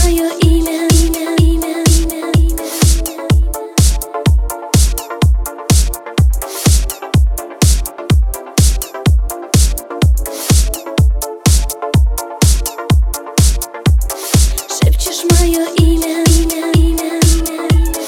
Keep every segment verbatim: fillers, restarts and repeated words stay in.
мое имя, имя, имя, имя, имя. Шепчешь мое имя, имя, имя, имя.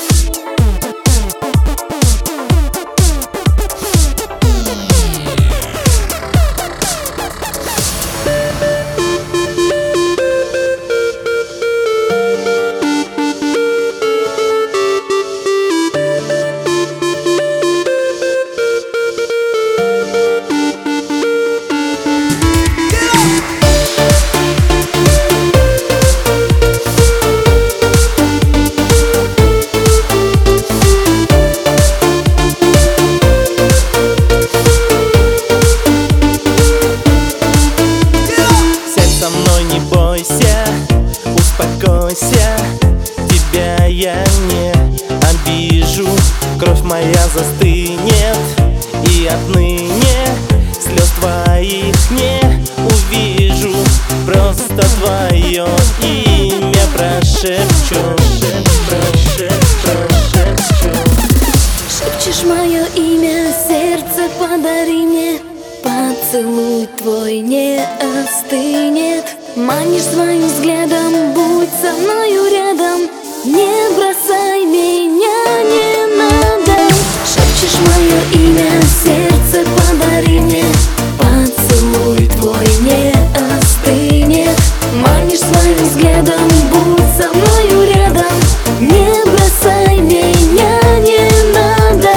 Со мной не бойся, успокойся, тебя я не обижу. Кровь моя застынет, и отныне слез твоих не увижу. Просто твое имя прошепчу, прошепчу, прошепчу. Шепчешь мое имя, сердце подари мне. Поцелуй твой не остынет. Манишь своим взглядом, будь со мною рядом. Не бросай меня, не надо. Шепчешь мое имя, сердце подари мне. Поцелуй твой не остынет. Манишь своим взглядом, будь со мною рядом. Не бросай меня, не надо.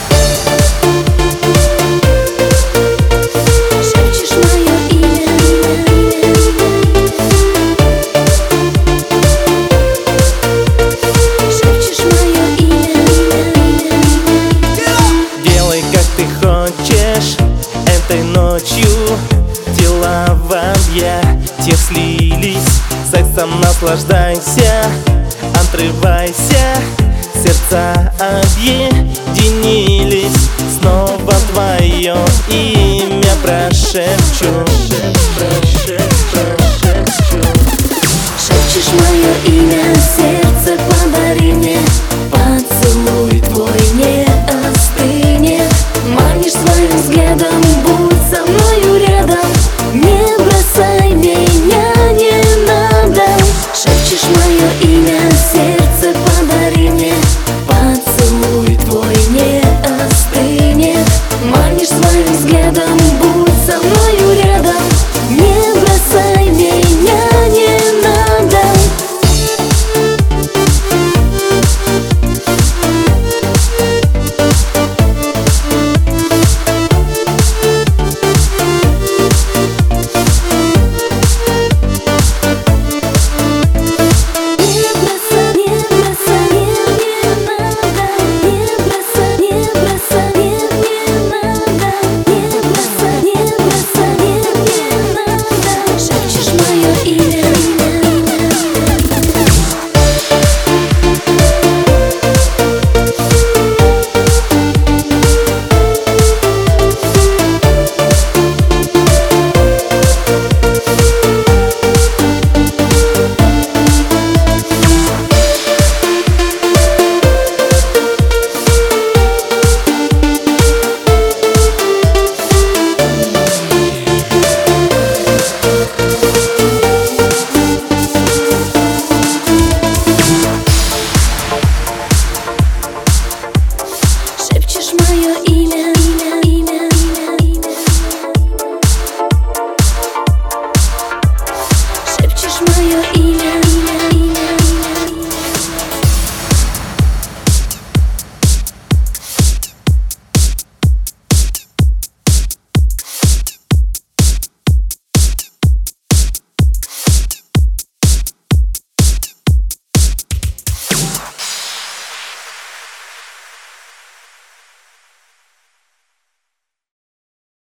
Этой ночью тела в объятиях слились. Сексом наслаждайся, отрывайся. Сердца объединились. Снова твое имя прошепчу, прошепчу, прошепчу. Шепчешь мое имя, сердце подари мне. Поцелуй твой не остынет. Манишь своим взглядом, будь со мною рядом. Не бросай меня, не надо. Шепчешь мое имя, сердце подари мне. Поцелуй твой не остынет. Манишь своим взглядом, будь со мною рядом. Не бросай меня, не надо. Шепчешь мое имя.